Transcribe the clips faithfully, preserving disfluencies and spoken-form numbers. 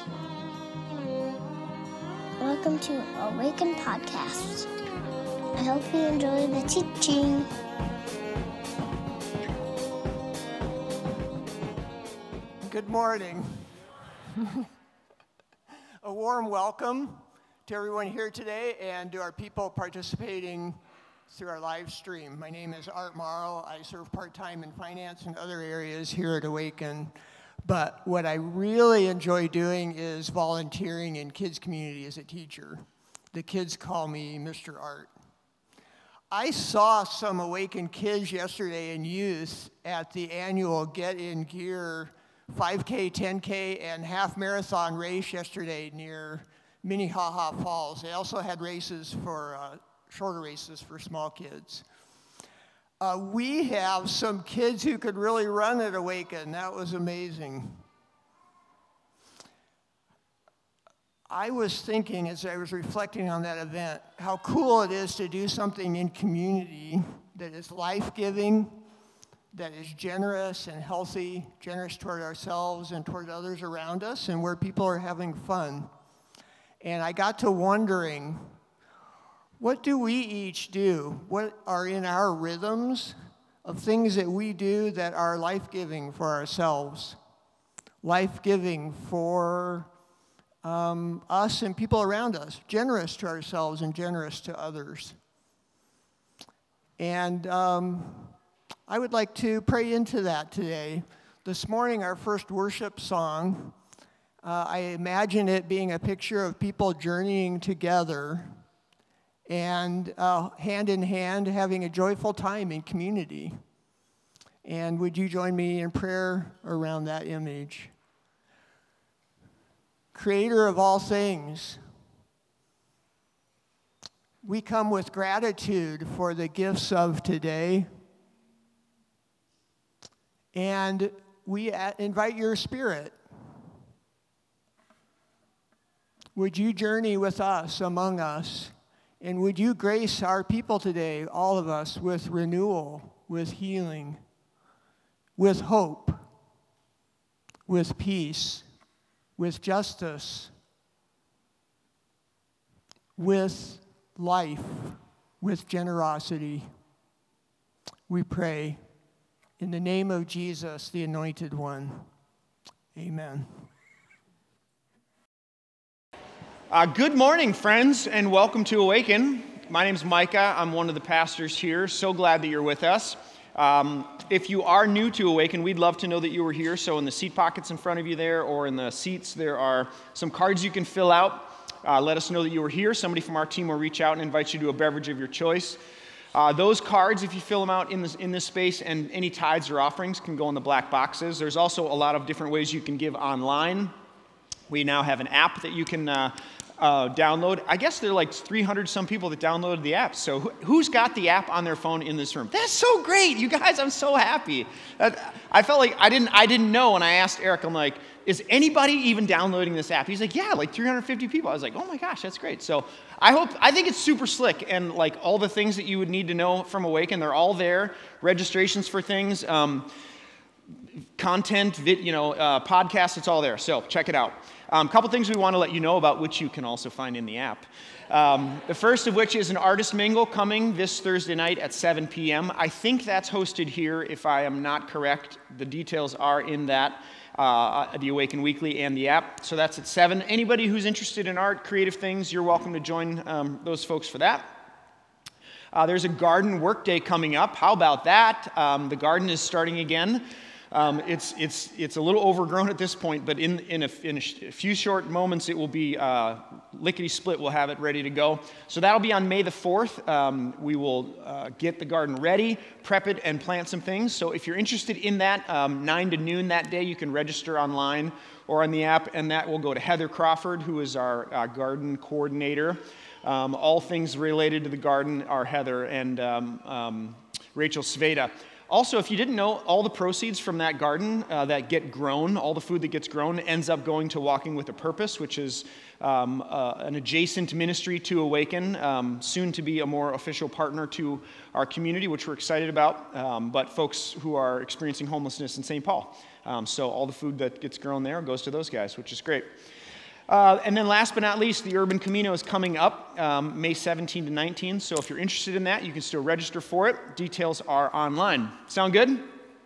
Welcome to Awaken Podcast. I hope you enjoy the teaching. Good morning. A warm welcome to everyone here today and to our people participating through our live stream. My name is Art Morrow. I serve part-time in finance and other areas here at Awaken. But what I really enjoy doing is volunteering in kids' community as a teacher. The kids call me Mister Art. I saw some Awaken kids yesterday in youth at the annual Get in Gear five K, ten K, and half marathon race yesterday near Minnehaha Falls. They also had races for, uh, shorter races for small kids. Uh, we have some kids who could really run at Awaken. That was amazing. I was thinking as I was reflecting on that event, how cool it is to do something in community that is life-giving, that is generous and healthy, generous toward ourselves and toward others around us, and where people are having fun. And I got to wondering, what do we each do? What are in our rhythms of things that we do that are life-giving for ourselves, life-giving for um, us and people around us, generous to ourselves and generous to others? And um, I would like to pray into that today. This morning, our first worship song, uh, I imagine it being a picture of people journeying together and uh, hand in hand, having a joyful time in community. And would you join me in prayer around that image? Creator of all things, we come with gratitude for the gifts of today. And we invite your Spirit. Would you journey with us, among us? And would you grace our people today, all of us, with renewal, with healing, with hope, with peace, with justice, with life, with generosity? We pray in the name of Jesus, the Anointed One. Amen. Uh, good morning, friends, and welcome to Awaken. My name is Micah. I'm one of the pastors here. So glad that you're with us. Um, if you are new to Awaken, we'd love to know that you were here. So in the seat pockets in front of you there, or in the seats, there are some cards you can fill out. Uh, let us know that you were here. Somebody from our team will reach out and invite you to a beverage of your choice. Uh, those cards, if you fill them out in this, in this space, and any tithes or offerings can go in the black boxes. There's also a lot of different ways you can give online. We now have an app that you can uh, uh, download. I guess there are like three hundred some people that downloaded the app. So who, who's got the app on their phone in this room? That's so great, you guys. I'm so happy. That, I felt like I didn't I didn't know, and I asked Eric, I'm like, is anybody even downloading this app? He's like, yeah, like three hundred fifty people. I was like, oh my gosh, that's great. So I hope, I think it's super slick, and like all the things that you would need to know from Awaken, they're all there. Registrations for things, um, content, vid, you know, uh, podcasts, it's all there. So check it out. A um, couple things we want to let you know about, which you can also find in the app. Um, the first of which is an artist mingle coming this Thursday night at seven p.m. I think that's hosted here, if I am not correct. The details are in that. Uh, the Awaken Weekly and the app. So that's at seven. Anybody who's interested in art, creative things, you're welcome to join um, those folks for that. Uh, there's a garden work day coming up. How about that? Um, the garden is starting again. Um, it's it's it's a little overgrown at this point, but in in a, in a few short moments, it will be uh, lickety split. We'll have it ready to go. So that'll be on May the fourth. Um, we will uh, get the garden ready, prep it, and plant some things. So if you're interested in that, um, nine to noon that day, you can register online or on the app, and that will go to Heather Crawford, who is our uh, garden coordinator. Um, all things related to the garden are Heather and um, um, Rachel Sveda. Also, if you didn't know, all the proceeds from that garden uh, that get grown, all the food that gets grown, ends up going to Walking with a Purpose, which is um, uh, an adjacent ministry to Awaken, um, soon to be a more official partner to our community, which we're excited about, um, but folks who are experiencing homelessness in Saint Paul. Um, so all the food that gets grown there goes to those guys, which is great. Uh, and then last but not least, the Urban Camino is coming up um, May seventeenth to nineteenth. So if you're interested in that, you can still register for it. Details are online. Sound good?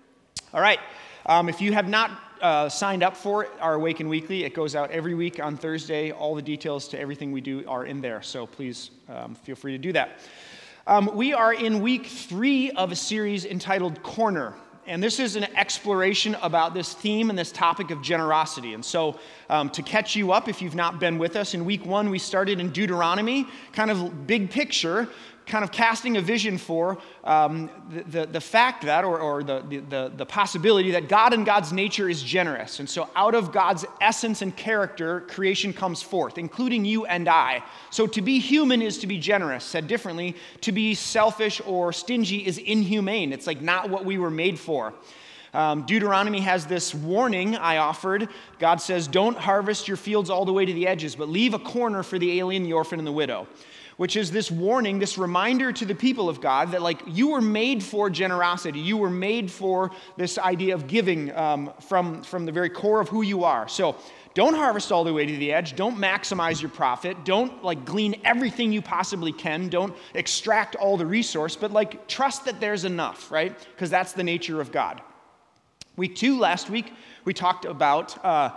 All right. Um, if you have not uh, signed up for it, our Awaken Weekly, it goes out every week on Thursday. All the details to everything we do are in there. So please um, feel free to do that. Um, we are in week three of a series entitled Corner. And this is an exploration about this theme and this topic of generosity. And so um, to catch you up, if you've not been with us, in week one, we started in Deuteronomy, kind of big picture, kind of casting a vision for um, the, the, the fact that, or, or the, the, the possibility that God and God's nature is generous. And so out of God's essence and character, creation comes forth, including you and I. So to be human is to be generous. Said differently, to be selfish or stingy is inhumane. It's like not what we were made for. Um, Deuteronomy has this warning I offered. God says, don't harvest your fields all the way to the edges, but leave a corner for the alien, the orphan, and the widow. Which is this warning, this reminder to the people of God that, like, you were made for generosity. You were made for this idea of giving um, from, from the very core of who you are. So don't harvest all the way to the edge. Don't maximize your profit. Don't, like, glean everything you possibly can. Don't extract all the resource, but, like, trust that there's enough, right? Because that's the nature of God. Week two, last week, we talked about Uh,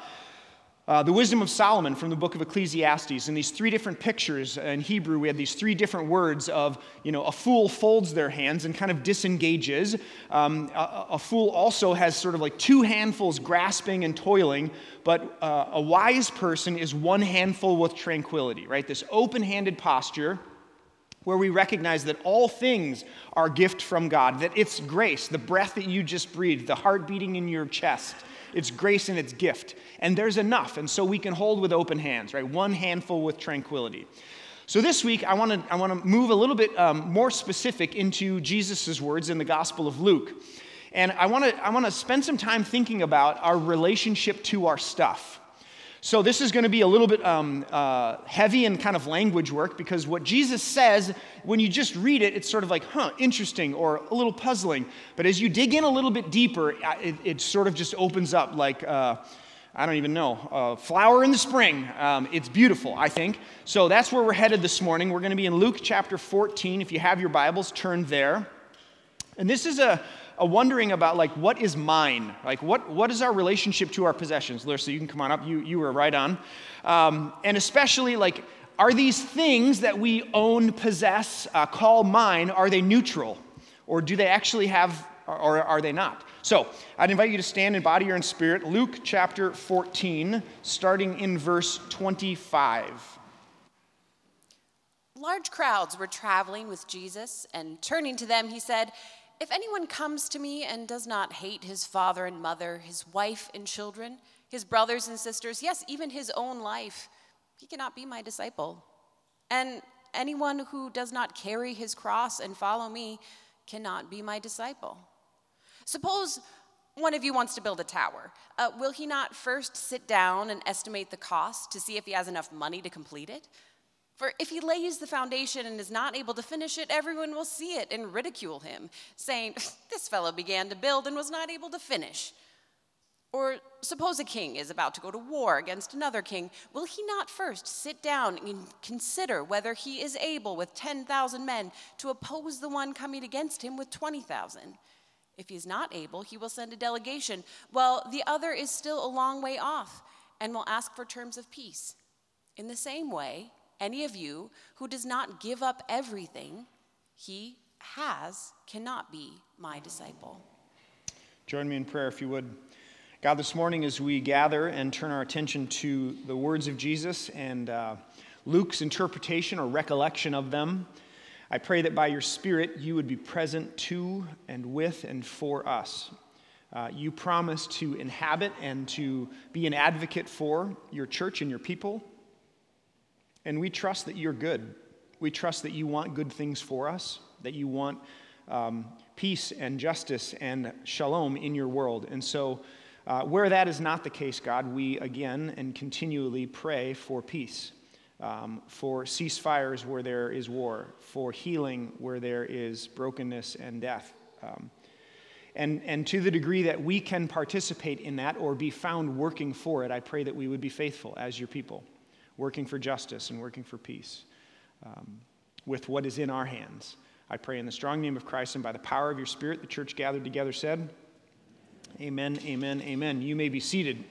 Uh, the wisdom of Solomon from the book of Ecclesiastes. And these three different pictures in Hebrew, we had these three different words of, you know, a fool folds their hands and kind of disengages. Um, a, a fool also has sort of like two handfuls grasping and toiling, but uh, a wise person is one handful with tranquility, right? This open-handed posture where we recognize that all things are a gift from God, that it's grace, the breath that you just breathed, the heart beating in your chest. It's grace and it's gift. And there's enough. And so we can hold with open hands, right? One handful with tranquility. So this week, I want to I want to move a little bit um, more specific into Jesus' words in the Gospel of Luke. And I want to I want to spend some time thinking about our relationship to our stuff. So this is going to be a little bit um, uh, heavy in kind of language work, because what Jesus says, when you just read it, it's sort of like, huh, interesting, or a little puzzling. But as you dig in a little bit deeper, it, it sort of just opens up like, uh, I don't even know, uh, flower in the spring. Um, it's beautiful, I think. So that's where we're headed this morning. We're going to be in Luke chapter fourteen. If you have your Bibles, turn there. And this is a... a wondering about, like, what is mine? Like, what, what is our relationship to our possessions? Larissa, you can come on up. You, you were right on. Um, and especially, like, are these things that we own, possess, uh, call mine, are they neutral? Or do they actually have, or, or are they not? So, I'd invite you to stand in body or in spirit. Luke chapter fourteen, starting in verse twenty-five. Large crowds were traveling with Jesus, and turning to them, he said, "If anyone comes to me and does not hate his father and mother, his wife and children, his brothers and sisters, yes, even his own life, he cannot be my disciple. And anyone who does not carry his cross and follow me cannot be my disciple. Suppose one of you wants to build a tower. Uh, will he not first sit down and estimate the cost to see if he has enough money to complete it? For if he lays the foundation and is not able to finish it, everyone will see it and ridicule him, saying, 'This fellow began to build and was not able to finish.' Or suppose a king is about to go to war against another king. Will he not first sit down and consider whether he is able with ten thousand men to oppose the one coming against him with twenty thousand? If he is not able, he will send a delegation, while the other is still a long way off, and will ask for terms of peace. In the same way, any of you who does not give up everything he has cannot be my disciple." Join me in prayer if you would. God, this morning as we gather and turn our attention to the words of Jesus and uh, Luke's interpretation or recollection of them, I pray that by your Spirit you would be present to and with and for us. Uh, you promise to inhabit and to be an advocate for your church and your people. And we trust that you're good. We trust that you want good things for us, that you want um, peace and justice and shalom in your world. And so uh, where that is not the case, God, we again and continually pray for peace, um, for ceasefires where there is war, for healing where there is brokenness and death. Um, And, and to the degree that we can participate in that or be found working for it, I pray that we would be faithful as your people, working for justice and working for peace um, with what is in our hands. I pray in the strong name of Christ and by the power of your Spirit, the church gathered together said, amen, amen, amen. You may be seated.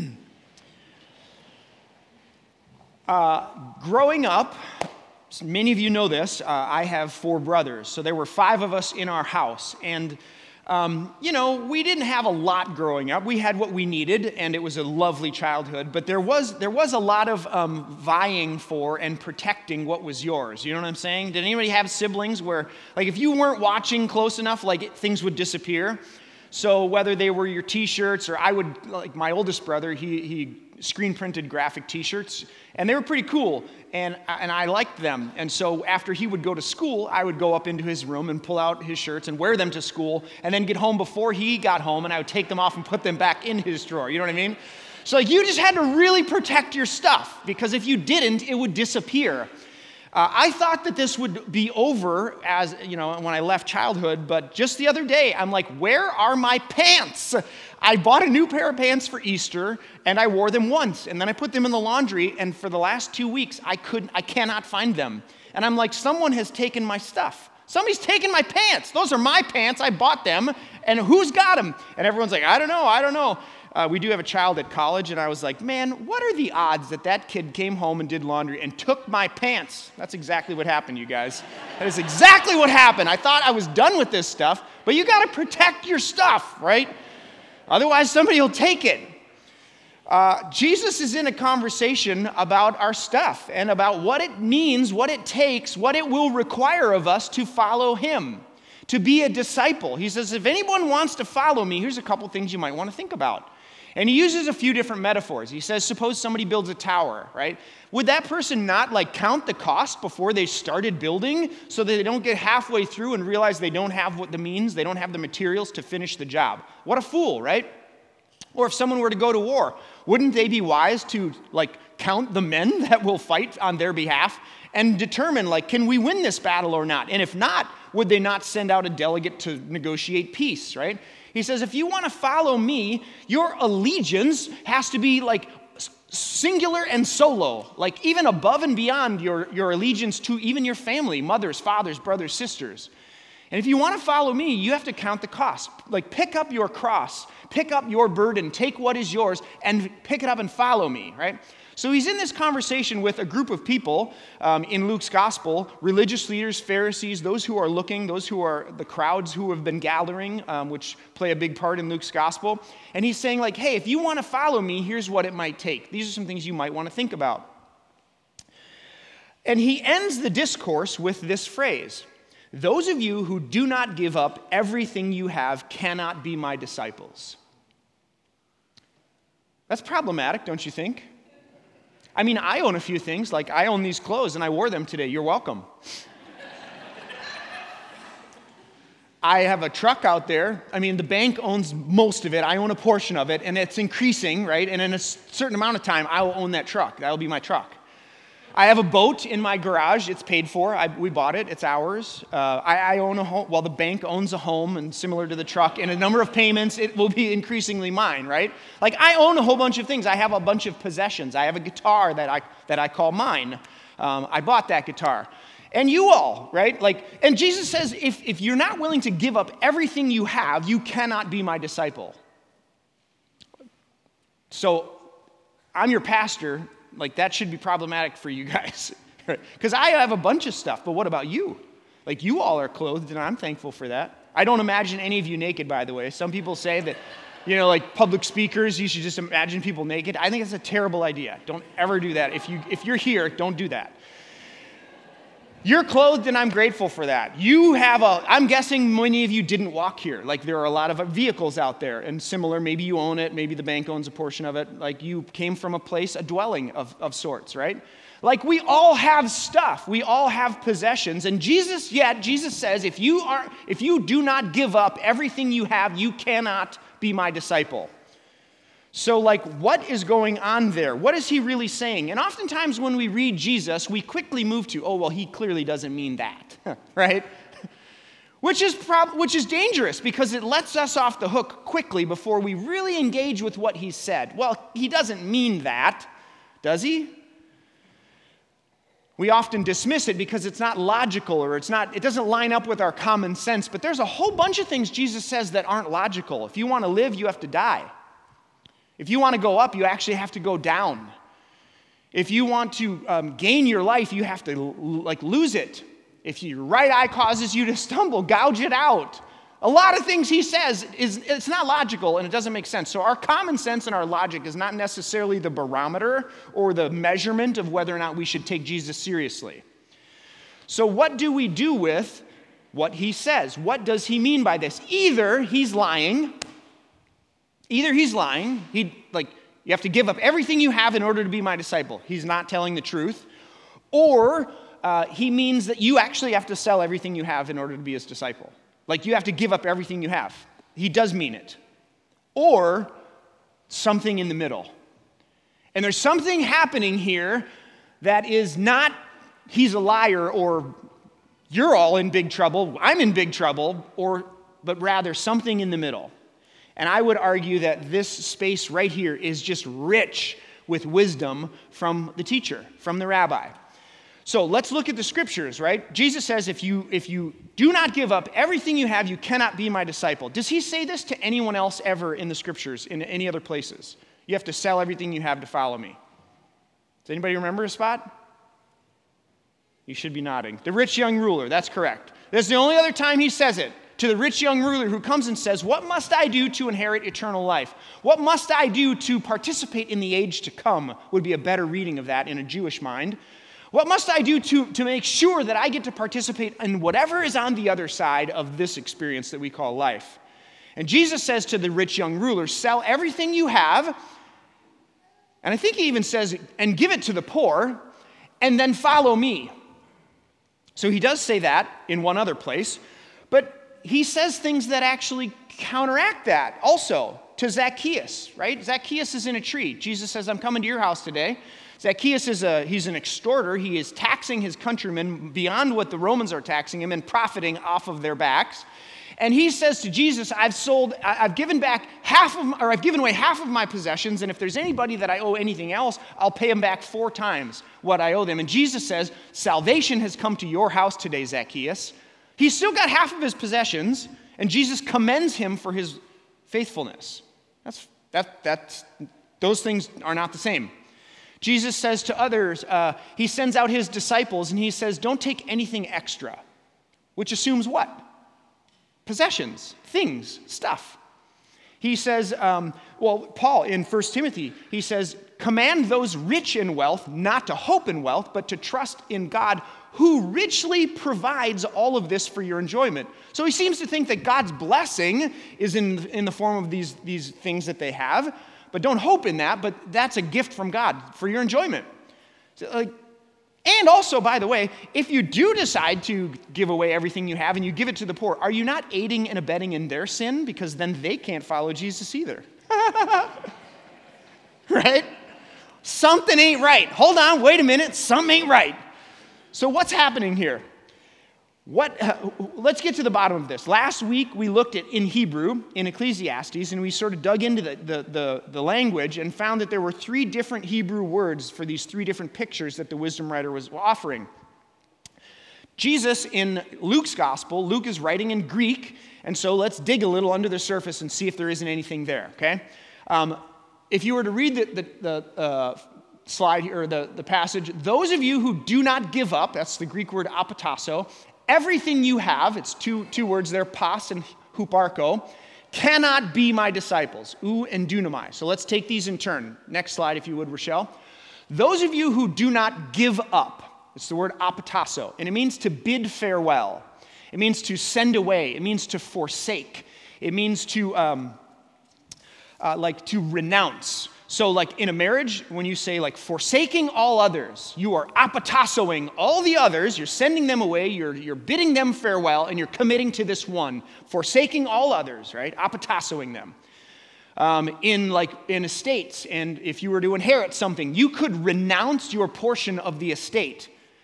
uh, growing up, many of you know this, uh, I have four brothers. So there were five of us in our house. And Um, you know, we didn't have a lot growing up. We had what we needed, and it was a lovely childhood. But there was there was a lot of um, vying for and protecting what was yours. You know what I'm saying? Did anybody have siblings where, like, if you weren't watching close enough, like, it, things would disappear? So whether they were your T-shirts, or I would, like my oldest brother, he he screen printed graphic T-shirts, and they were pretty cool, and and I liked them. And so after he would go to school, I would go up into his room and pull out his shirts and wear them to school, and then get home before he got home, and I would take them off and put them back in his drawer. You know what I mean? So like, you just had to really protect your stuff, because if you didn't, it would disappear. Uh, I thought that this would be over as, you know, when I left childhood, but just the other day, I'm like, where are my pants? I bought a new pair of pants for Easter, and I wore them once, and then I put them in the laundry, and for the last two weeks, I couldn't, I cannot find them. And I'm like, someone has taken my stuff. Somebody's taken my pants. Those are my pants. I bought them, and who's got them? And everyone's like, I don't know, I don't know. Uh, we do have a child at college, and I was like, man, what are the odds that that kid came home and did laundry and took my pants? That's exactly what happened, you guys. That is exactly what happened. I thought I was done with this stuff, but you got to protect your stuff, right? Otherwise, somebody will take it. Uh, Jesus is in a conversation about our stuff and about what it means, what it takes, what it will require of us to follow him, to be a disciple. He says, if anyone wants to follow me, here's a couple things you might want to think about. And he uses a few different metaphors. He says, suppose somebody builds a tower, right? Would that person not like count the cost before they started building so that they don't get halfway through and realize they don't have what the means, they don't have the materials to finish the job? What a fool, right? Or if someone were to go to war, wouldn't they be wise to like count the men that will fight on their behalf and determine like, can we win this battle or not? And if not, would they not send out a delegate to negotiate peace, right? He says, if you want to follow me, your allegiance has to be like singular and solo, like even above and beyond your, your allegiance to even your family, mothers, fathers, brothers, sisters. And if you want to follow me, you have to count the cost. Like pick up your cross, pick up your burden, take what is yours, and pick it up and follow me, right? So he's in this conversation with a group of people um, in Luke's gospel, religious leaders, Pharisees, those who are looking, those who are the crowds who have been gathering, um, which play a big part in Luke's gospel. And he's saying like, hey, if you want to follow me, here's what it might take. These are some things you might want to think about. And he ends the discourse with this phrase, those of you who do not give up everything you have cannot be my disciples. That's problematic, don't you think? I mean, I own a few things, like I own these clothes and I wore them today. You're welcome. I have a truck out there. I mean, the bank owns most of it. I own a portion of it, and it's increasing, right? And in a certain amount of time, I will own that truck. That'll be my truck. I have a boat in my garage. It's paid for. I, we bought it. It's ours. Uh, I, I own a home. Well, the bank owns a home, and similar to the truck, in a number of payments, it will be increasingly mine, right? Like, I own a whole bunch of things. I have a bunch of possessions. I have a guitar that I that I call mine. Um, I bought that guitar. And you all, right? Like, and Jesus says, if, if you're not willing to give up everything you have, you cannot be my disciple. So, I'm your pastor. Like, that should be problematic for you guys. Because I have a bunch of stuff, but what about you? Like, you all are clothed, and I'm thankful for that. I don't imagine any of you naked, by the way. Some people say that, you know, like public speakers, you should just imagine people naked. I think it's a terrible idea. Don't ever do that. If, you, if you're here, don't do that. You're clothed, and I'm grateful for that. You have a, I'm guessing many of you didn't walk here. Like, there are a lot of vehicles out there, and similar, maybe you own it, maybe the bank owns a portion of it. Like, you came from a place, a dwelling of, of sorts, right? Like, we all have stuff. We all have possessions. And Jesus, yet, Jesus says, if you are, if you do not give up everything you have, you cannot be my disciple. So, like, what is going on there? What is he really saying? And oftentimes when we read Jesus, we quickly move to, oh, well, he clearly doesn't mean that, right? Which is prob- which is dangerous because it lets us off the hook quickly before we really engage with what he said. Well, he doesn't mean that, does he? We often dismiss it because it's not logical or it's not, it doesn't line up with our common sense. But there's a whole bunch of things Jesus says that aren't logical. If you want to live, you have to die. If you want to go up, you actually have to go down. If you want to um, gain your life, you have to l- like lose it. If your right eye causes you to stumble, gouge it out. A lot of things he says, is it's not logical and it doesn't make sense. So our common sense and our logic is not necessarily the barometer or the measurement of whether or not we should take Jesus seriously. So what do we do with what he says? What does he mean by this? Either he's lying, either he's lying, he like you have to give up everything you have in order to be my disciple. He's not telling the truth. Or Uh, he means that you actually have to sell everything you have in order to be his disciple. Like you have to give up everything you have. He does mean it. Or something in the middle. And there's something happening here that is not, he's a liar, or you're all in big trouble, I'm in big trouble, or but rather something in the middle. And I would argue that this space right here is just rich with wisdom from the teacher, from the rabbi. So let's look at the scriptures, right? Jesus says, if you if you do not give up everything you have, you cannot be my disciple. Does he say this to anyone else ever in the scriptures, in any other places? You have to sell everything you have to follow me. Does anybody remember a spot? You should be nodding. The rich young ruler, that's correct. That's the only other time he says it, to the rich young ruler who comes and says, what must I do to inherit eternal life? What must I do to participate in the age to come? Would be a better reading of that in a Jewish mind. What must I do to, to make sure that I get to participate in whatever is on the other side of this experience that we call life? And Jesus says to the rich young ruler, sell everything you have, and I think he even says, and give it to the poor, and then follow me. So he does say that in one other place, but he says things that actually counteract that also to Zacchaeus, right? Zacchaeus is in a tree. Jesus says, I'm coming to your house today. Zacchaeus is a, he's an extorter. He is taxing his countrymen beyond what the Romans are taxing him and profiting off of their backs. And he says to Jesus, I've sold, I've given back half of, or I've given away half of my possessions, and if there's anybody that I owe anything else, I'll pay them back four times what I owe them. And Jesus says, salvation has come to your house today, Zacchaeus. He's still got half of his possessions, and Jesus commends him for his faithfulness. That's, that, that's, those things are not the same. Jesus says to others, uh, he sends out his disciples and he says, don't take anything extra, which assumes what? Possessions, things, stuff. He says, um, well, Paul in First Timothy, he says, command those rich in wealth not to hope in wealth, but to trust in God who richly provides all of this for your enjoyment. So he seems to think that God's blessing is in, in the form of these, these things that they have. But don't hope in that, but that's a gift from God for your enjoyment. So, like, and also, by the way, if you do decide to give away everything you have and you give it to the poor, are you not aiding and abetting in their sin? Because then they can't follow Jesus either. Right? Something ain't right. Hold on, wait a minute, something ain't right. So what's happening here? What? Uh, let's get to the bottom of this. Last week we looked at in Hebrew, in Ecclesiastes, and we sort of dug into the, the, the, the language and found that there were three different Hebrew words for these three different pictures that the wisdom writer was offering. Jesus, in Luke's gospel, Luke is writing in Greek, and so let's dig a little under the surface and see if there isn't anything there, okay? Um, if you were to read the, the, the uh, slide here, or the, the passage, those of you who do not give up, that's the Greek word apatasso, everything you have, it's two, two words there, pas and huparko, cannot be my disciples, ou and dunamai. So let's take these in turn. Next slide, if you would, Rochelle. Those of you who do not give up, it's the word apatasso, and it means to bid farewell. It means to send away. It means to forsake. It means to, um, uh, like, to renounce. So like in a marriage, when you say like forsaking all others, you are apatassoing all the others, you're sending them away, you're, you're bidding them farewell, and you're committing to this one, forsaking all others, right? Apatassoing them. Um, in like in estates, and if you were to inherit something, you could renounce your portion of the estate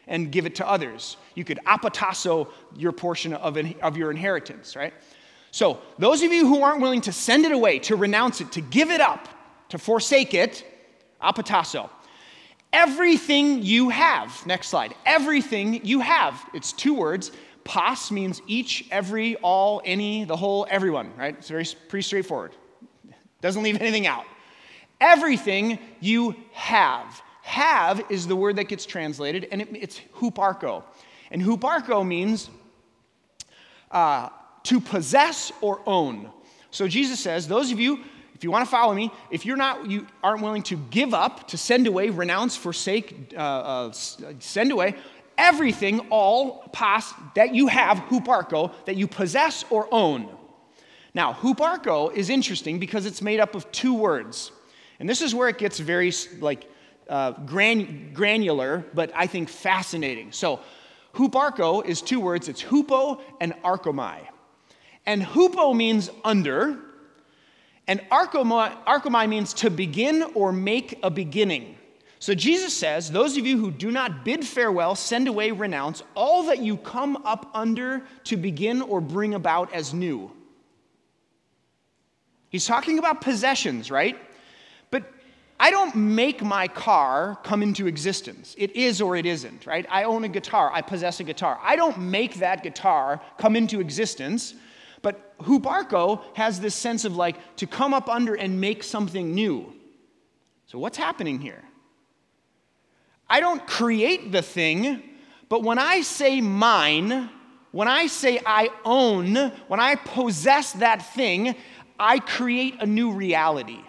and give it to others. You could apatasso your portion of, an, of your inheritance, right? So those of you who aren't willing to send it away, to renounce it, to give it up, to forsake it, apatasso. Everything you have, next slide, everything you have. It's two words. Pas means each, every, all, any, the whole, everyone, right? It's very pretty straightforward. Doesn't leave anything out. Everything you have. Have is the word that gets translated, and it, it's huparko. And huparko means uh, to possess or own. So Jesus says, those of you, if you want to follow me, if you're not, you aren't willing to give up, to send away, renounce, forsake, uh, uh, send away, everything, all, pas, that you have, huparko, that you possess or own. Now, huparko is interesting because it's made up of two words. And this is where it gets very, like, uh, gran- granular, but I think fascinating. So, huparko is two words. It's hupo and arkomai. And hupo means under, and arkomai, arkomai means to begin or make a beginning. So Jesus says, those of you who do not bid farewell, send away, renounce, all that you come up under to begin or bring about as new. He's talking about possessions, right? But I don't make my car come into existence. It is or it isn't, right? I own a guitar. I possess a guitar. I don't make that guitar come into existence. But huparko has this sense of like to come up under and make something new. So what's happening here? I don't create the thing, but when I say mine, when I say I own, when I possess that thing, I create a new reality.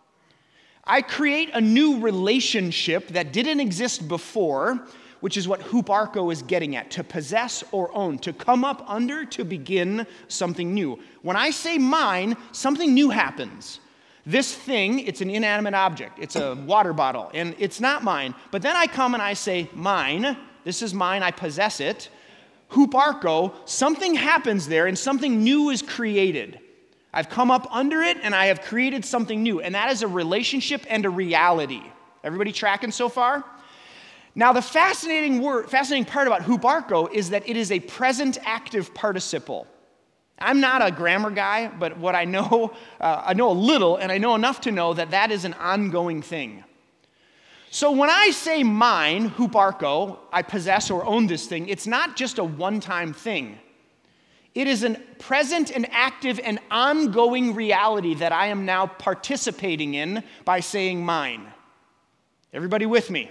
I create a new relationship that didn't exist before, which is what huparko is getting at, to possess or own, to come up under, to begin something new. When I say mine, something new happens. This thing, it's an inanimate object. It's a water bottle, and it's not mine. But then I come and I say mine. This is mine. I possess it. Huparko, something happens there, and something new is created. I've come up under it, and I have created something new, and that is a relationship and a reality. Everybody tracking so far? Now, the fascinating word, fascinating part about huparko is that it is a present active participle. I'm not a grammar guy, but what I know, uh, I know a little, and I know enough to know that that is an ongoing thing. So when I say mine, huparko, I possess or own this thing, it's not just a one-time thing. It is a present and active and ongoing reality that I am now participating in by saying mine. Everybody with me?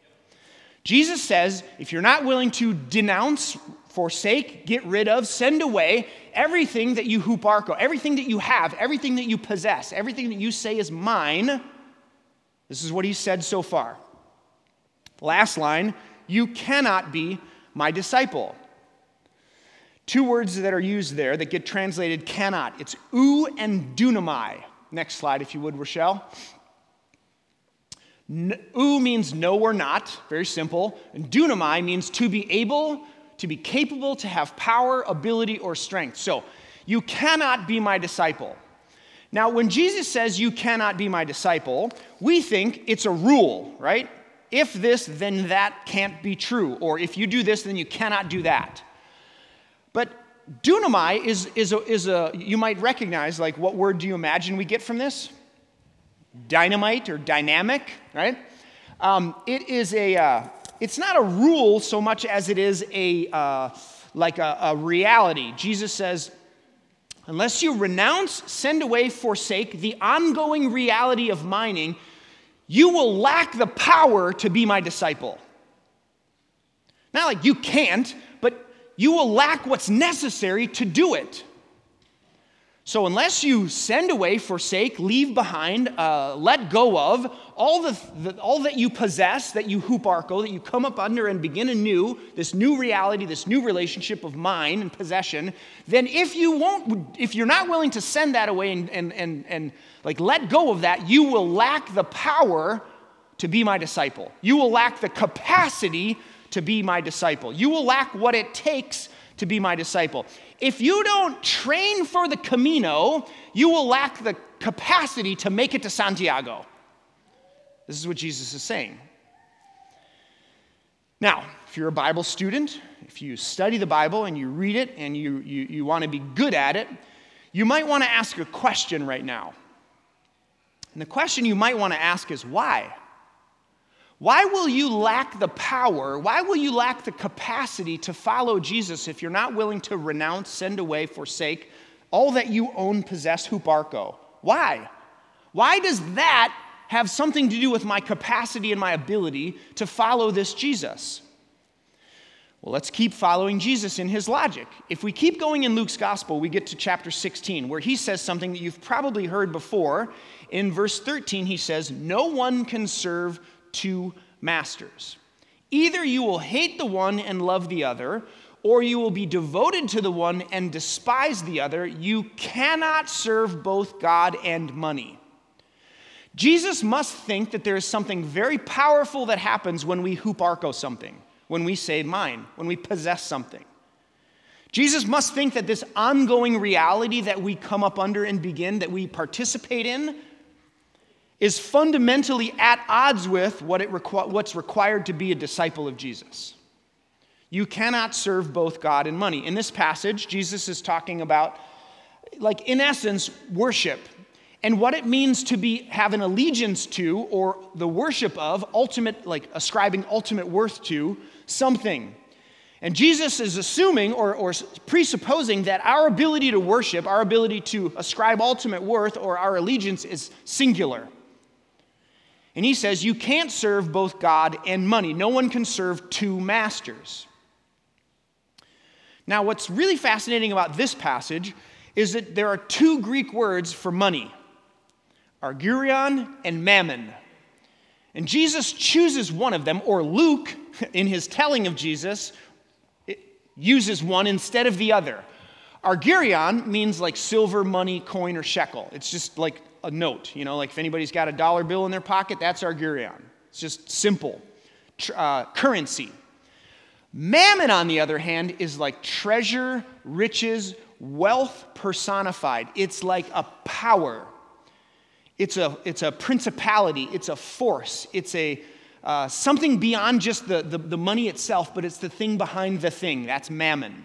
Jesus says, if you're not willing to denounce, forsake, get rid of, send away everything that you huparko, everything that you have, everything that you possess, everything that you say is mine, this is what he said so far. Last line, you cannot be my disciple. Two words that are used there that get translated cannot. It's ou and dunamai. Next slide, if you would, Rochelle. Ou means no or not, very simple. And dunamai means to be able, to be capable, to have power, ability, or strength. So, you cannot be my disciple. Now, when Jesus says you cannot be my disciple, we think it's a rule, right? If this, then that can't be true. Or if you do this, then you cannot do that. But dunamai is, is, a, is a, you might recognize, like, what word do you imagine we get from this? Dynamite or dynamic, right? Um, it is a, uh, it's not a rule so much as it is a, uh, like a, a reality. Jesus says, unless you renounce, send away, forsake the ongoing reality of mining, you will lack the power to be my disciple. Not like you can't, but you will lack what's necessary to do it. So unless you send away, forsake, leave behind, uh, let go of all the, the all that you possess, that you huparko, that you come up under and begin anew, this new reality, this new relationship of mine and possession, then if you won't, if you're not willing to send that away and and and, and like let go of that, you will lack the power to be my disciple. You will lack the capacity to be my disciple. You will lack what it takes to be my disciple. If you don't train for the Camino, you will lack the capacity to make it to Santiago. This is what Jesus is saying. Now, if you're a Bible student, if you study the Bible and you read it and you, you, you want to be good at it, you might want to ask a question right now. And the question you might want to ask is why? Why will you lack the power, why will you lack the capacity to follow Jesus if you're not willing to renounce, send away, forsake all that you own, possess, huparko? Why? Why does that have something to do with my capacity and my ability to follow this Jesus? Well, let's keep following Jesus in his logic. If we keep going in Luke's gospel, we get to chapter sixteen, where he says something that you've probably heard before. In verse thirteen, he says, "No one can serve two masters. Either you will hate the one and love the other, or you will be devoted to the one and despise the other. You cannot serve both God and money." Jesus must think that there is something very powerful that happens when we huparko something, when we say mine, when we possess something. Jesus must think that this ongoing reality that we come up under and begin, that we participate in, is fundamentally at odds with what it requ- what's required to be a disciple of Jesus. You cannot serve both God and money. In this passage, Jesus is talking about, like in essence, worship. And what it means to be have an allegiance to, or the worship of, ultimate, like ascribing ultimate worth to something. And Jesus is assuming or, or presupposing that our ability to worship, our ability to ascribe ultimate worth or our allegiance is singular. And he says you can't serve both God and money. No one can serve two masters. Now, what's really fascinating about this passage is that there are two Greek words for money: argyrion and mammon. And Jesus chooses one of them, or Luke, in his telling of Jesus, uses one instead of the other. Argyrion means like silver, money, coin, or shekel. It's just like a note, you know, like if anybody's got a dollar bill in their pocket, that's argyrion. It's just simple uh, currency. Mammon, on the other hand, is like treasure, riches, wealth personified. It's like a power. It's a, it's a principality. It's a force. It's a uh, something beyond just the, the, the money itself, but it's the thing behind the thing. That's mammon.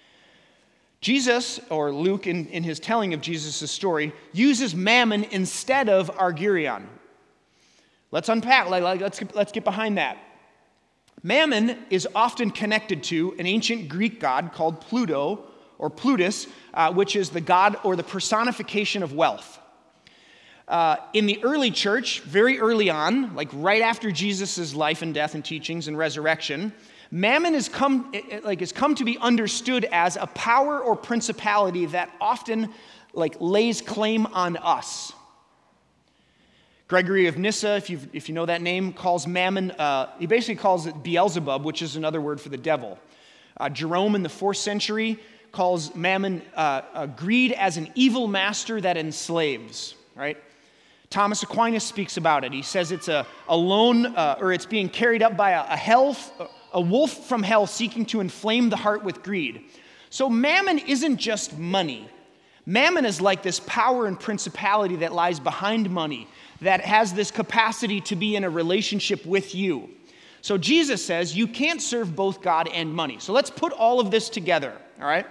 Jesus, or Luke, in, in his telling of Jesus' story, uses mammon instead of argyrion. Let's unpack, like, like, let's, let's get behind that. Mammon is often connected to an ancient Greek god called Pluto, or Plutus, uh, which is the god or the personification of wealth. Uh, in the early church, very early on, like right after Jesus' life and death and teachings and resurrection, mammon has come, like, has come to be understood as a power or principality that often like lays claim on us. Gregory of Nyssa, if, you've, if you know that name, calls mammon, uh, he basically calls it Beelzebub, which is another word for the devil. Uh, Jerome in the fourth century calls mammon uh, uh, greed as an evil master that enslaves, right? Thomas Aquinas speaks about it. He says it's a, a lone, uh, or it's being carried up by a, a hell, a wolf from hell seeking to inflame the heart with greed. So mammon isn't just money. Mammon is like this power and principality that lies behind money, that has this capacity to be in a relationship with you. So Jesus says you can't serve both God and money. So let's put all of this together, all right?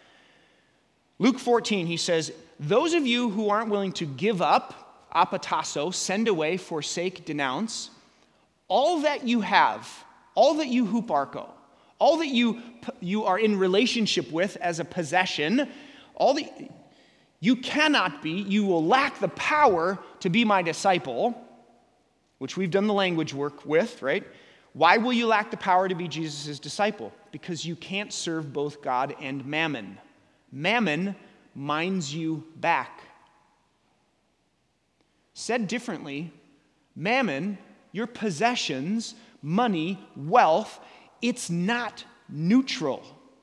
Luke fourteen, he says, those of you who aren't willing to give up, apatasso, send away, forsake, denounce, all that you have, all that you huparko, all that you, you are in relationship with as a possession, all that you cannot be, you will lack the power to be my disciple, which we've done the language work with, right? Why will you lack the power to be Jesus' disciple? Because you can't serve both God and mammon. Mammon minds you back. Said differently, mammon, your possessions, money, wealth, it's not neutral.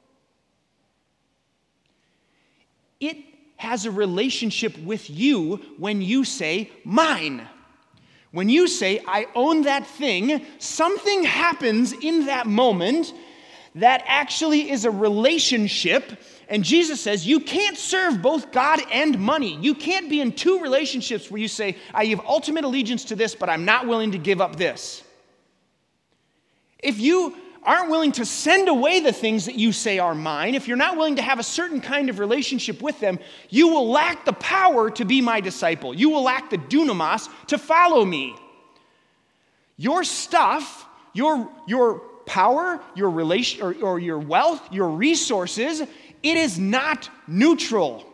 It has a relationship with you when you say, mine. When you say, I own that thing, something happens in that moment that actually is a relationship. And Jesus says, you can't serve both God and money. You can't be in two relationships where you say, I have ultimate allegiance to this, but I'm not willing to give up this. If you aren't willing to send away the things that you say are mine, if you're not willing to have a certain kind of relationship with them, you will lack the power to be my disciple. You will lack the dunamis to follow me. Your stuff, your, your power, your relation, or, or your wealth, your resources, it is not neutral.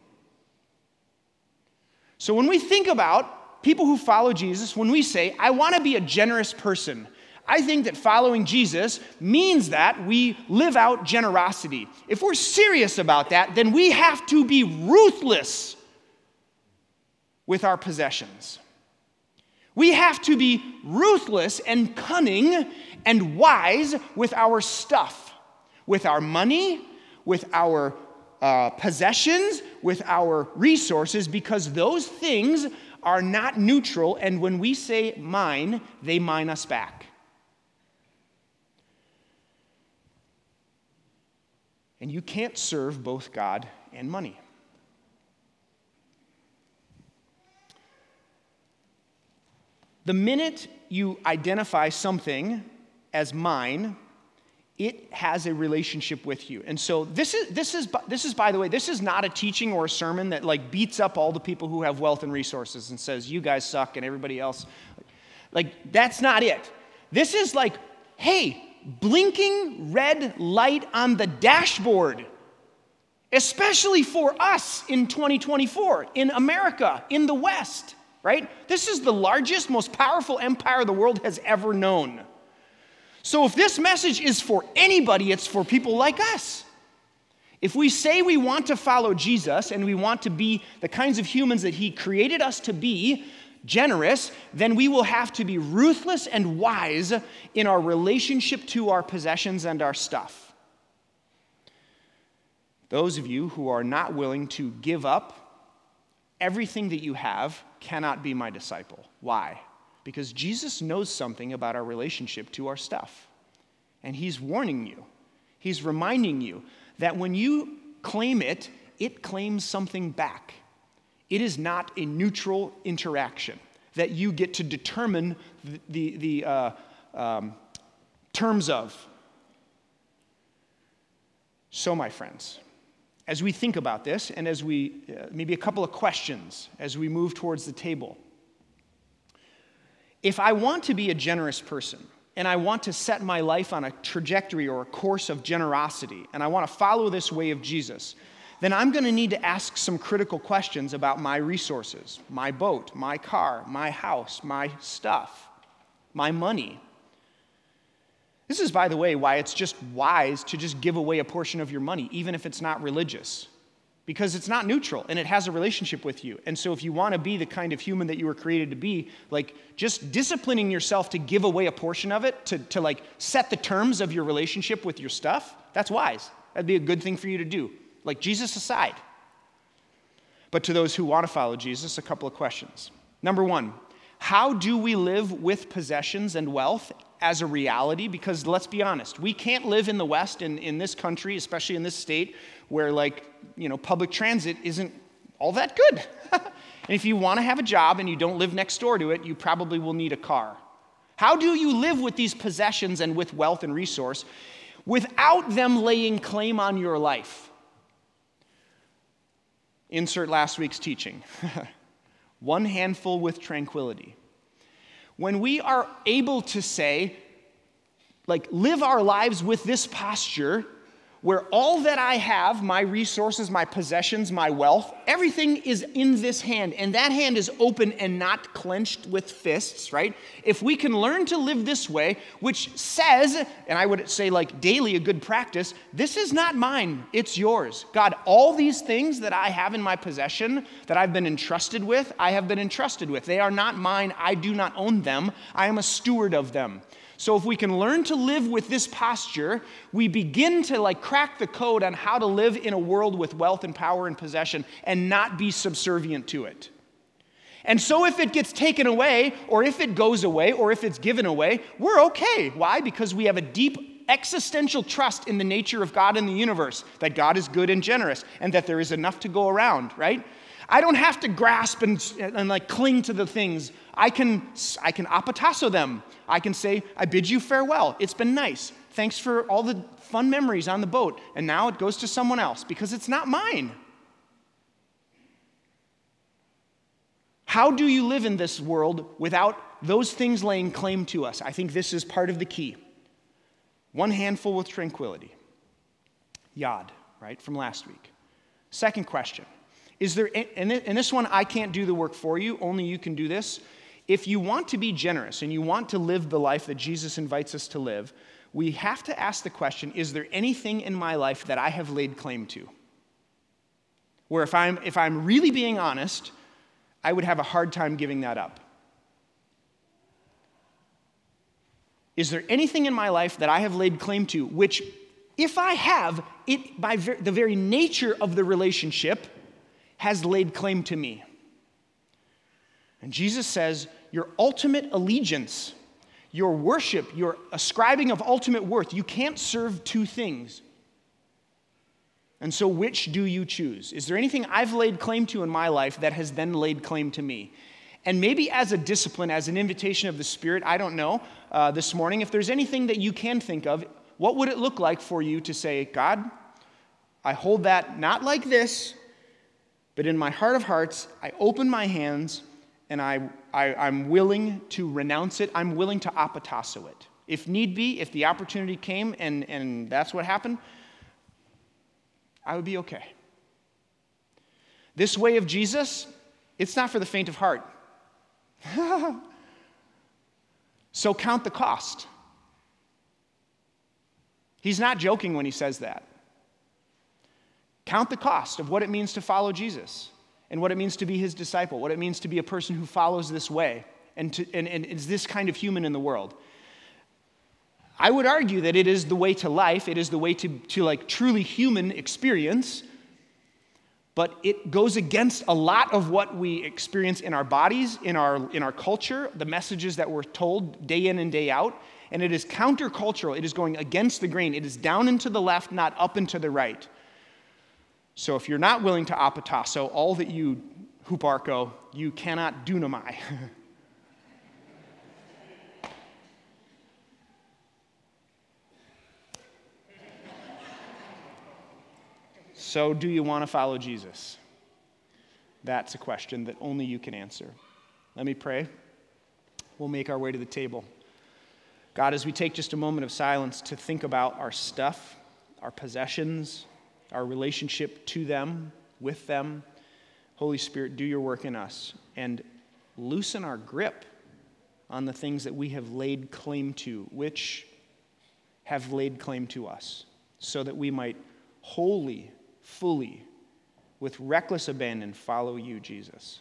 So when we think about people who follow Jesus, when we say, I want to be a generous person, I think that following Jesus means that we live out generosity. If we're serious about that, then we have to be ruthless with our possessions. We have to be ruthless and cunning and wise with our stuff, with our money, with our uh, possessions, with our resources, because those things are not neutral, and when we say mine, they mine us back. And you can't serve both God and money. The minute you identify something as mine, it has a relationship with you. And so this is, this is, this is, by the way, this is not a teaching or a sermon that like beats up all the people who have wealth and resources and says, you guys suck and everybody else. Like, that's not it. This is like, hey, blinking red light on the dashboard, especially for us in twenty twenty-four, in America, in the West, right? This is the largest, most powerful empire the world has ever known. So if this message is for anybody, it's for people like us. If we say we want to follow Jesus and we want to be the kinds of humans that he created us to be, generous, then we will have to be ruthless and wise in our relationship to our possessions and our stuff. Those of you who are not willing to give up everything that you have cannot be my disciple. Why? Because Jesus knows something about our relationship to our stuff. And he's warning you. He's reminding you that when you claim it, it claims something back. It is not a neutral interaction that you get to determine the, the, the uh, um, terms of. So, my friends, as we think about this, and as we, uh, maybe a couple of questions as we move towards the table. If I want to be a generous person, and I want to set my life on a trajectory or a course of generosity, and I want to follow this way of Jesus, then I'm going to need to ask some critical questions about my resources, my boat, my car, my house, my stuff, my money. This is, by the way, why it's just wise to just give away a portion of your money, even if it's not religious. Because it's not neutral, and it has a relationship with you. And so if you want to be the kind of human that you were created to be, like, just disciplining yourself to give away a portion of it, to, to like, set the terms of your relationship with your stuff, that's wise. That'd be a good thing for you to do. Like, Jesus aside. But to those who want to follow Jesus, a couple of questions. Number one, how do we live with possessions and wealth as a reality? Because let's be honest, we can't live in the West, in, in this country, especially in this state, where, like, you know, public transit isn't all that good. And if you want to have a job and you don't live next door to it, you probably will need a car. How do you live with these possessions and with wealth and resource without them laying claim on your life? Insert last week's teaching. One handful with tranquility. When we are able to say, like, live our lives with this posture, where all that I have, my resources, my possessions, my wealth, everything is in this hand, and that hand is open and not clenched with fists, right? If we can learn to live this way, which says, and I would say like daily a good practice, this is not mine, it's yours. God, all these things that I have in my possession, that I've been entrusted with, I have been entrusted with. They are not mine, I do not own them, I am a steward of them. So if we can learn to live with this posture, we begin to like crack the code on how to live in a world with wealth and power and possession and not be subservient to it. And so if it gets taken away, or if it goes away, or if it's given away, we're okay. Why? Because we have a deep existential trust in the nature of God and the universe, that God is good and generous, and that there is enough to go around, right? I don't have to grasp and, and like cling to the things. I can, I can apatasso them. I can say, I bid you farewell. It's been nice. Thanks for all the fun memories on the boat. And now it goes to someone else because it's not mine. How do you live in this world without those things laying claim to us? I think this is part of the key. One handful with tranquility. Yod, right, from last week. Second question. Is there, and this one, I can't do the work for you, only you can do this. If you want to be generous and you want to live the life that Jesus invites us to live, we have to ask the question, is there anything in my life that I have laid claim to? Where if I'm, if I'm really being honest, I would have a hard time giving that up. Is there anything in my life that I have laid claim to, which if I have, it by ver- the very nature of the relationship has laid claim to me? And Jesus says, your ultimate allegiance, your worship, your ascribing of ultimate worth, you can't serve two things. And so which do you choose? Is there anything I've laid claim to in my life that has then laid claim to me? And maybe as a discipline, as an invitation of the Spirit, I don't know, uh, this morning, if there's anything that you can think of, what would it look like for you to say, God, I hold that not like this, but in my heart of hearts, I open my hands and I, I, I'm willing to renounce it. I'm willing to apatasso it. If need be, if the opportunity came and, and that's what happened, I would be okay. This way of Jesus, it's not for the faint of heart. So count the cost. He's not joking when he says that. Count the cost of what it means to follow Jesus and what it means to be his disciple, what it means to be a person who follows this way and, to, and, and is this kind of human in the world. I would argue that it is the way to life. It is the way to, to like truly human experience, but it goes against a lot of what we experience in our bodies, in our, in our culture, the messages that we're told day in and day out, and it is countercultural. It is going against the grain. It is down and to the left, not up and to the right. So if you're not willing to apatasso, all that you huparko, you cannot dunamai. So do you want to follow Jesus? That's a question that only you can answer. Let me pray. We'll make our way to the table. God, as we take just a moment of silence to think about our stuff, our possessions, our relationship to them, with them, Holy Spirit, do your work in us and loosen our grip on the things that we have laid claim to, which have laid claim to us, so that we might wholly, fully, with reckless abandon, follow you, Jesus.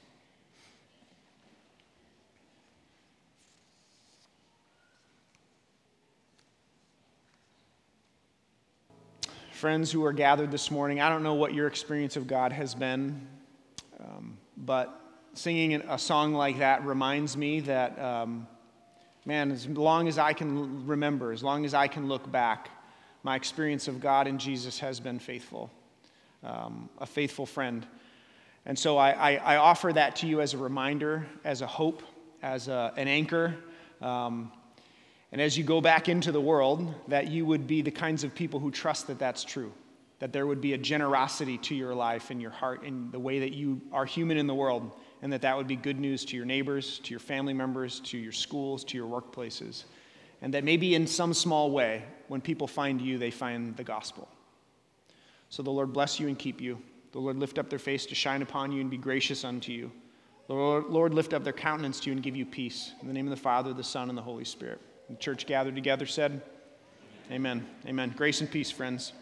Friends who are gathered this morning, I don't know what your experience of God has been, um, but singing a song like that reminds me that, um, man, as long as I can remember, as long as I can look back, my experience of God and Jesus has been faithful, um, a faithful friend. And so I, I, I offer that to you as a reminder, as a hope, as a, an anchor. Um, And as you go back into the world, that you would be the kinds of people who trust that that's true, that there would be a generosity to your life and your heart and the way that you are human in the world, and that that would be good news to your neighbors, to your family members, to your schools, to your workplaces, and that maybe in some small way, when people find you, they find the gospel. So the Lord bless you and keep you. The Lord lift up their face to shine upon you and be gracious unto you. The Lord, Lord lift up their countenance to you and give you peace. In the name of the Father, the Son, and the Holy Spirit. The church gathered together said, amen. Amen. Grace and peace, friends.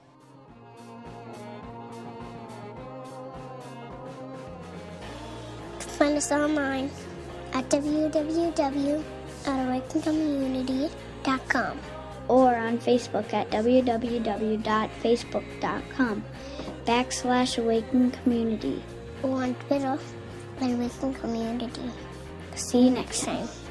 Find us online at w w w dot awaken community dot com or on Facebook at w w w dot facebook dot com backslash awaken community or on Twitter at Awaken Community. See you next time.